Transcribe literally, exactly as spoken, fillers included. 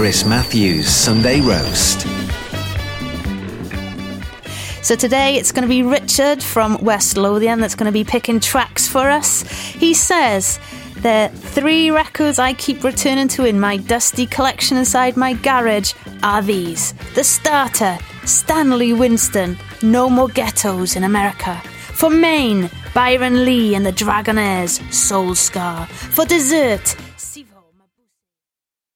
Chris Matthews Sunday Roast. So today it's going to be Richard from West Lothian that's going to be picking tracks for us. He says, the three records I keep returning to in my dusty collection inside my garage are these. The Starter, Stanley Winston, No More Ghettos in America. For Maine, Byron Lee and the Dragonaires, Soul Scar. For dessert,